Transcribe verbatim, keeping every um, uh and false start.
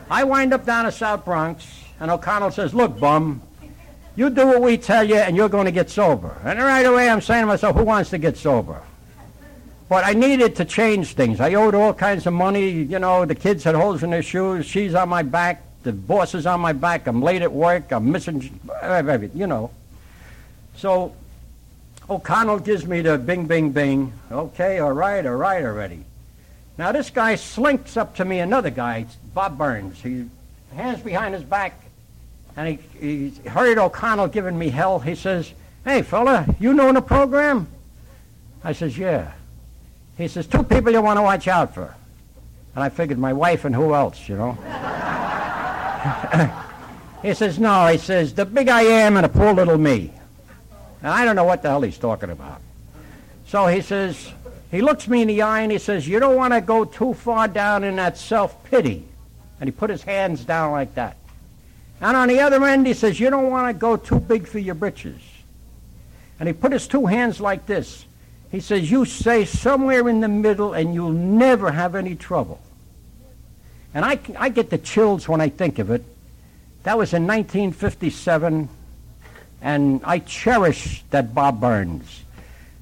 I wind up down to South Bronx, and O'Connell says, look, bum, you do what we tell you, and you're going to get sober. And right away, I'm saying to myself, who wants to get sober? But I needed to change things. I owed all kinds of money. You know, the kids had holes in their shoes. She's on my back. The boss is on my back. I'm late at work. I'm missing everything, you know. So O'Connell gives me the bing, bing, bing. Okay, all right, all right already. Now this guy slinks up to me, another guy, Bob Burns. He hands behind his back, and he, he heard O'Connell giving me hell. He says, hey, fella, you know the program? I says, yeah. He says, two people you want to watch out for. And I figured my wife and who else, you know. He says, no, he says, the big I am and the poor little me. Now, I don't know what the hell he's talking about. So he says, he looks me in the eye and he says, you don't want to go too far down in that self-pity. And he put his hands down like that. And on the other end, he says, you don't want to go too big for your britches. And he put his two hands like this. He says, you stay somewhere in the middle and you'll never have any trouble. And I, I get the chills when I think of it. That was in nineteen fifty-seven, and I cherish that Bob Burns.